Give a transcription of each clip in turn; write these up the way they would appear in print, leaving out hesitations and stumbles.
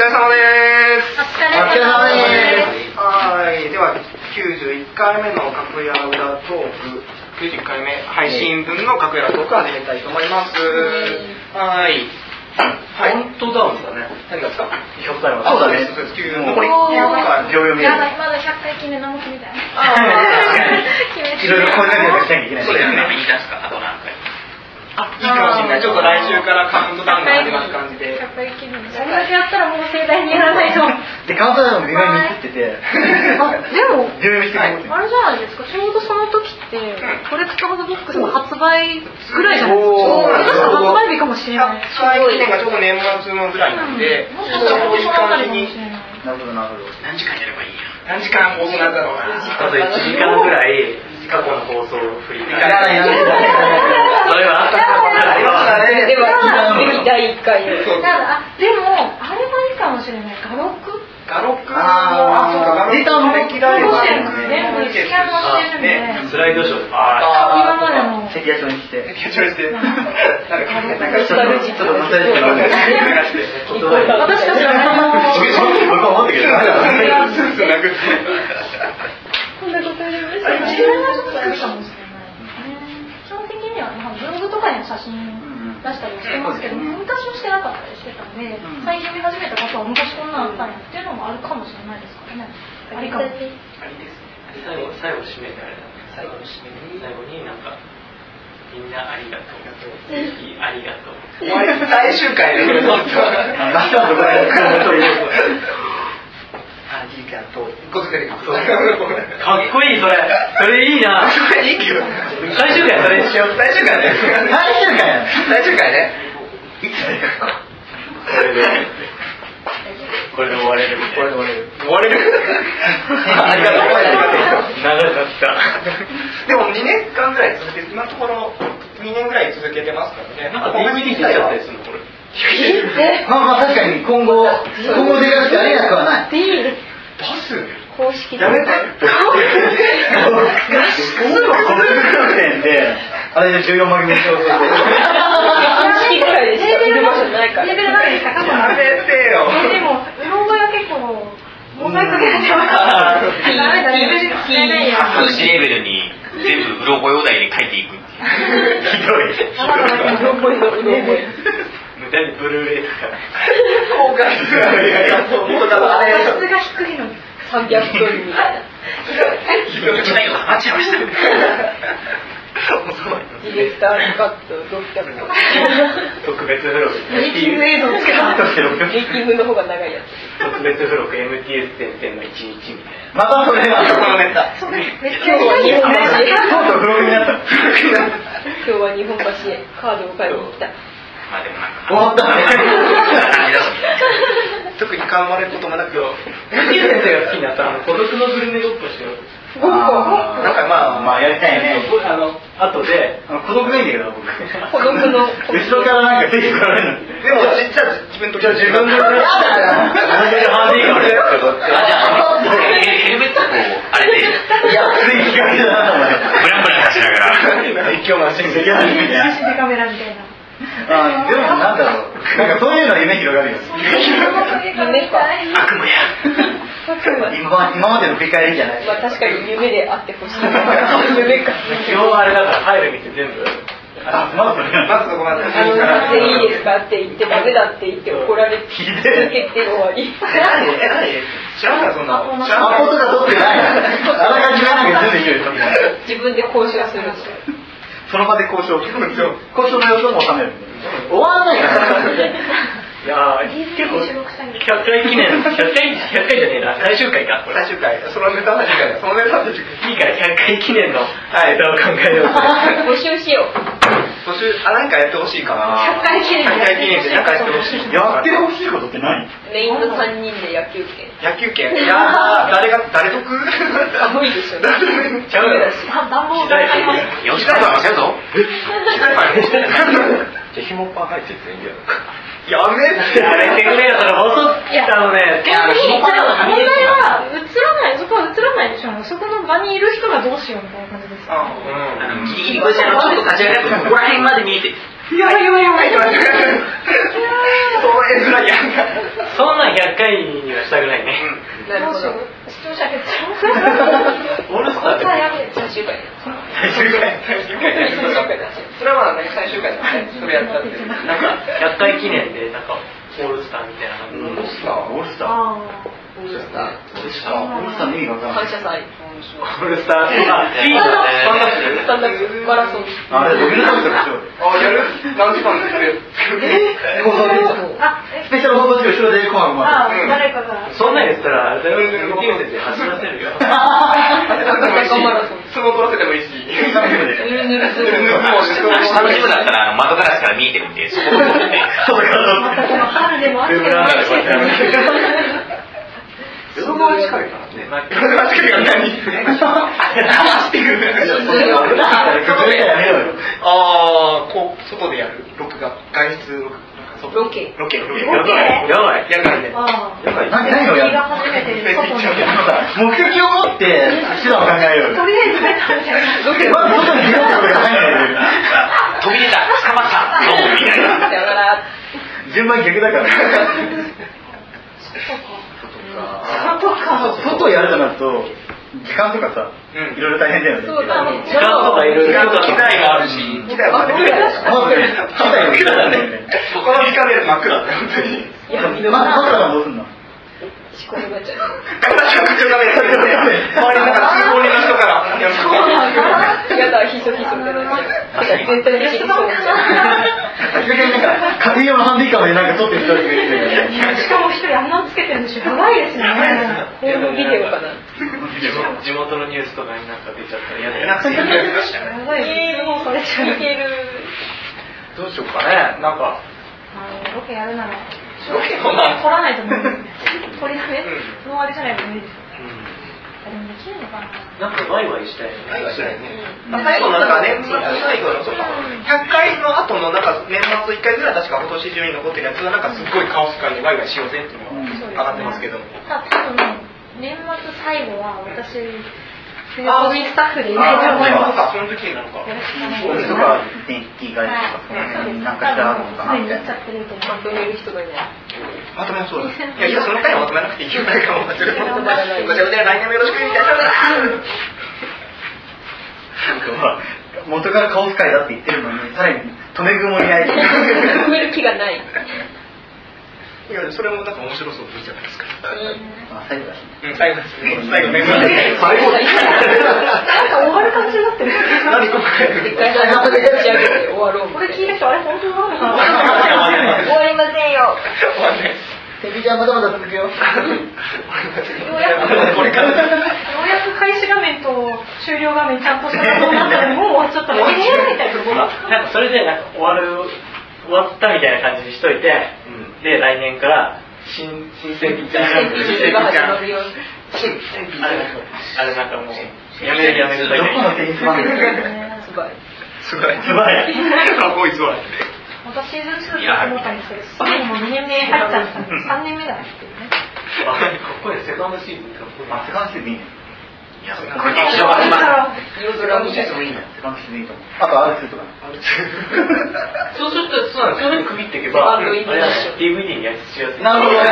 れ様です。 お疲れ様です。 はい、では91回目の格屋裏トーク、90回目配信分の格屋裏トークを始めたいと思います。はい。 カウントダウンだね。 何がですか 100回は。 そうだね。残り9回。 秒読み。やばい、まだ100回記念の目みたいな。 いろいろこういうのしなきゃいけない。 そうですね。 言い出すか、あと何回。 いいかもしれない。ちょっと来週からカウントダウンが始まる感じで。 100回記念。それだけやったらもう盛大にやらないと。 で、カウントダウンも意外にミスってて。 でも、 秒読みしてくれて。 あれじゃないですか、ちょうどその時ってコレクターズボックスの発売ぐらいじゃないですか。発売日かもしれない。 発売記念がちょうど年末のぐらいなんで、 もしかしたらそういう感じに。 なるほどなるほど。 何時間やればいいや。何時間放送なんだろうな。 あと1時間ぐらい過去の放送を振り返る。それはあったありましたね。 ではぜひ第1回を。 でもあれはいいかもしれない。画録。 画録。 そうか。 データの残してるんですね。スキャンもしてるんで。 スライドショー。 今までの。 関谷町にして。 キャッチャーして。なんかちょっとノスタルジックな私たちは僕は思ったけど。 こんなことやりました。それはちょっとあるかもしれない。基本的にはブログとかに写真出したりしてますけど、昔はしてなかったりしてたんで、最近見始めたことは昔こんなのあったんやっていうのもあるかもしれないですからね。ありかも。 ありですね。最後締めてあれだね。最後になんかみんなありがとう。ありがとう。 最終回でこれ本当。ありがとう。かっこいいそれ。それいいな。 それいいけど。 最終回それにしよう。 最終回ね。最終回ね。 これで終われる。 終われる。ありがとう。 長かった。 でも2年間ぐらい続けて、今のところ2年ぐらい続けてますからね。 なんか DVD 出ちゃったりするのこれ。 まあ確かに今後出かしてありがとうはない。 出す公式やめて。 あれで14万人消費して。 公式ぐらいでしか売る場所ないから。 レベル何ですか？ やめてよ。 でもうろ覚えは結構問題かけられてますから。ダメだレベル隠しレベルに全部うろ覚えお題で書いていく。 ひどい。無駄にブルーレイとか。 効果質が低いの。 300分みたいな。 最後間違えました。 ディレクターのカット600分。 特別付録。 メイキング映像を使う。 メイキングの方が長いやつ。 特別付録 MTS 点の1日みたいな。またそれはそこのネタ。 今日は日本橋へ。 とうとう付録になった。 今日は日本橋へカードを買いに行った。 まあでもなんか終わったね。 特に考えることもなく、 MTS 先生が好きになったら孤独のグルメごっこしよう。 なんかまあやりたいね。後で孤独がいいんだけど僕。 孤独の。 後ろからなんか手引っ張られるの。 でも実は自分の自分のハンディカムで。 じゃあヘルメットこうあれでいやつい気が気だなと思って。 ブランブランしながら一挙マシンでカメラみたいな。 でもなんだろう。なんかそういうの夢広がるよ。 夢か。 悪夢や。 今までの振り返りじゃない。 まあ確かに夢であってほしい。夢か。 今日あれだからファイル見て全部。まずそこまで。 いいですかって言ってダメだって言って怒られ続けて終わり。 知らないそんなの。 アポとか取ってない。あらかじめなんか全部いける。 自分で交渉する。 その場で交渉の様子も収める。終わらないから。いや結構100回記念100回じゃねえな最終回か。 最終回そのネタ最終回そのネタ最終回。 いいから100回記念のネタを考えよう。 募集しよう。 募集なんかやってほしいかな。 100回記念でなんかやってほしい。 やってほしいことって何？ メインの3人で野球券。 野球券。いや誰得？ 無理でしょ。 ちゃうよ。 暖房があります。 よしかったらせるぞ。 じゃあ紐パン入ってっていいんじゃないか。 やめて。 やめてくれよそれ細ったのね。 問題は映らない。そこは映らないでしょ。そこの場にいる人がどうしようみたいな感じです。 ギリギリこっちちょっと立ち上がってここら辺まで見えて。 やばい。そういうぐらいやんか。 そんなん100回なるほど。 視聴者減っちゃう。 オールスターって最終回。 それはまだ最終回だね。それやったって。 なんか100回記念でなんかオールスターみたいな感じ。 オールスターオールスター。 オールスター。 オールスターの意味がわからない。 感謝祭。 オールスター。スタンダップマラソン。 あれドミノタクトでしょ。 あ、やる？何時間で放送でスペシャル放送で後ろでコマがあ、誰かが。 そんなん言ったら誰も見てる先生走らせるよ。 マラソン。 相撲取らせてもいいし。 ぬるぬるする。 楽しみだったら窓ガラスから見えてるんで、そこを撮って。 春でも秋でも江戸川近いからね。江戸川近いから何？走ってくる。ああ、こう外でやる録画、外出録画。 ロケ。 やばい。 やるからね。 何をやる？ 初めてで外に。 目的を持って手段を考えよう。 とりあえず出たみたいな。 まず外に出ようってことがないのよ。 飛び出た、捕まった、どうみたいな。 だから順番逆だから。外やるとなると時間とかさ、いろいろ大変だよね。 そうだね。 時間とかいろいろ機材もあるし、機材もある。 機材だね。 他の機関で真っ暗だね、本当に。 いや、 まず外からどうすんの？ 仕込みがちゃう。 形は口をダメだ。周りの中通行人の人から。 やだ、ひそひそってなっちゃう。絶対に知りそうになっちゃう。 家庭用のハンディカムでなんか撮ってる人がいる。 しかも一人あんなつけてるんでしょ。やばいですね。 ホームビデオかな。 地元のニュースとかになんか出ちゃったら嫌だよ。 やばいです。もうそれちゃう。 どうしようかね。なんかロケやるなら。 ロケ撮らないと無理ですね。撮りだめの終わりじゃないと無理です。でもできるのかな。 なんかワイワイしたいね。 最後のなんかね、最後の100回の後のなんか年末1回ぐらい確か今年中に残ってるやつがなんかすっごいカオス感でワイワイしようぜっていうのが上がってますけど。 多分年末最後は私冬コミスタッフでいないと思います。 その時なのか。 よろしくお願いし俺とか電気がとかなんかしたのかなみたいな。 まとめる人がいない。 まとめそうです。いや、その回はまとめなくていい回かも。ごちゃごちゃで来年もよろしくみたいな。 元からカオス会だって言ってるのに、さらに止め具もいない。 止める気がない。 いや、それもなんか面白そうでいいじゃないですか。 最後だし。 最後ですね。最後ね。 なんか終わる感じになってる。 何これ。 一回打ち上げて終わろう。 これ聞いた人あれ本当なのかな。 終わりませんよ。 終わんない。 テレビじゃまだまだ続くよ。 ようやく開始画面と終了画面ちゃんとしたことになったのにもう終わっちゃったらみたいな。 なんかそれでなんか終わったみたいな感じにしといて、で来年から新鮮ピッチャーが始まるよ。 あれなんかもうやめるどこのテニス番組？ すごい。 すごい。かっこいいすごい。 私シーズン2だと思ったんですけど、すでにもう2年目入っちゃったんで3年目だっていうね。 かっこいいセカンドシーズンかっこいい。セカンドシーズンいいね。 いや、それこれ一緒だったら夜ドラムシステムいいね。 セカンドシーズンいいと思う。あと R2 とか。そうするとそういうふうに区切っていけば、DVD にやりしやすい。なるほど。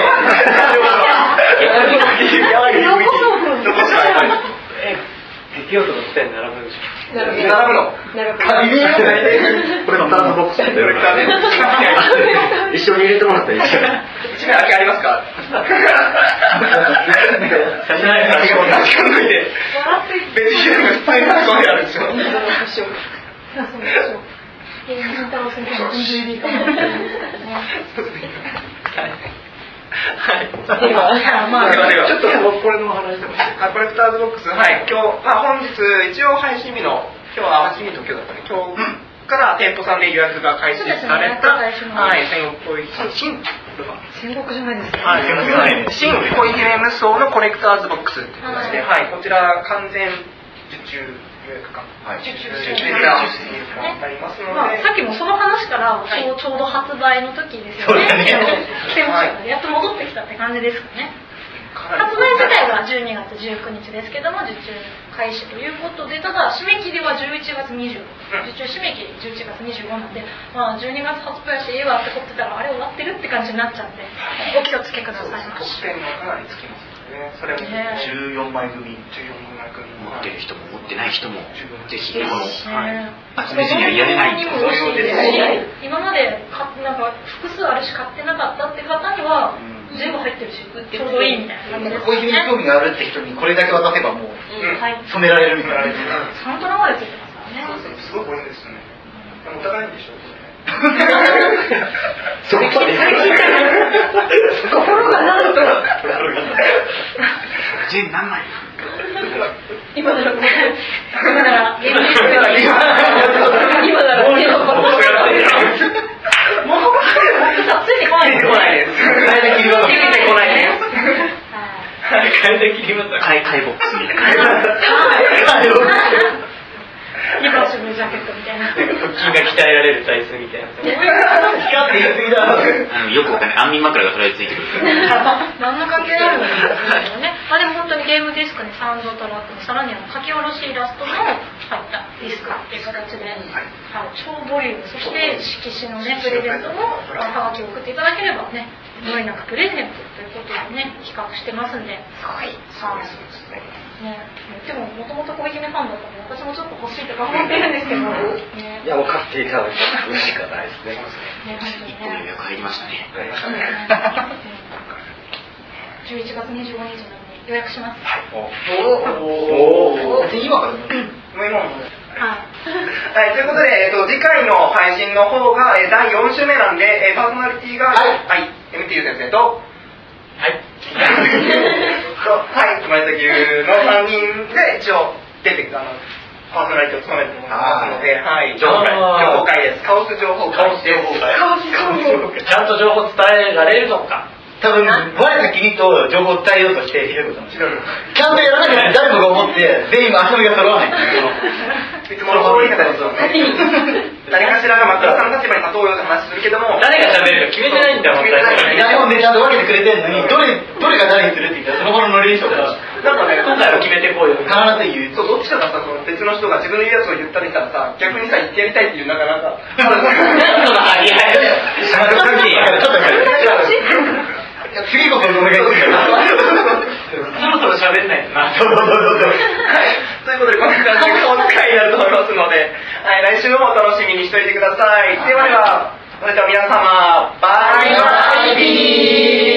敵要素の地点に並ぶんでしょ。 並ぶの。 これのターンボックスで一緒に入れてもらったらいい。 1名だけありますか？別になんかスタイルがそうやるんですよ。はい。ちょっとこれの話でもコレクターズボックス、はい、今日、本日一応配信日の今日は配信日と今日だったね。今日から店舗さんで予約が開始された、はい、戦国じゃないですか。はい、新小池ゲーム層のコレクターズボックスっていう形で、はい、こちら完全受注予約か。受注になりますので、 さっきもその話からちょうど発売の時ですよね。やっと戻ってきたって感じですかね。発売自体は12月19日ですけども、受注開始ということで、ただ締め切りは11月26日、受注締め切り11月25なんで、12月発売していいわって凝ってたらあれ終わってるって感じになっちゃって、お気をつけくださいまし。 特典がかなりつきます。 ね。それも 14枚組。 持ってる人も持ってない人もぜひこの集めずにはいられないんです今までなんか複数あるし買ってなかったって方には全部入ってるしちょうどいいみたいな感じですね。 小泉に興味があるって人にこれだけ渡せばもう染められるみたいな。 サントラまでついてますからね。 すごいこれですよね。お互いにでしょ。 そこまで心がなんと全何枚今なら今ならゲームですけど今ならもうついてこないです。 変えて切ります。 ついてこないね。 変えて切ります。 買いボックスみたいなリバーシブルジャケットみたいな。 腹筋が鍛えられる体質みたいな。光って言い過ぎだ。 よくわかんない安眠枕がとりあえずついてくる何の関係あるんですかね。でも本当にゲームディスクにサウンドトラック、さらに書き下ろしイラストの入ったディスクっていう形で、超ボリューム、そして色紙のねプレゼントもはがきを送っていただければね、どれなくプレゼントということでね企画してますんで、ね、でももともと小泉ファンだったので私もちょっと欲しいとか思ってるんですけど、ね、 いやもう買っていただいて嬉しかないですね。 1個予約入りましたね。 11月25日なので予約します。 今からはい、ということで、次回の配信の方が、第4週目なんで、パーソナリティが、MTU 先生と、生まれた牛の3人で一応出てくるパーソナリティを務めてもらいますので、情報会です。カオス情報会です。 ちゃんと情報伝えられるのか。多分我先にと情報を伝えようとしてひどいこともちゃんとやらなきゃ誰もが思って全員遊びが揃わないんですいつもの通りですよね。誰かしらが松田さんの立場に立とうよって話するけども、 誰が喋るか決めてないんだもん。台本でちゃんと分けてくれてるのにどれが誰にするって言ったらその場のノリでしょうから。なんかね、今回は決めてこうよ。必ず言う。 そう、どっちかがさ、別の人が自分の言うやつを言ったりしたらさ、逆にさ、言ってやりたいっていうなかなか。 何その張り合い。次こそお願いします。そろそろ喋んないとな。 ということで、こんな感じで今回になると思いますので、来週もお楽しみにしておいてください。ではでは、それでは皆様、バイバイビー。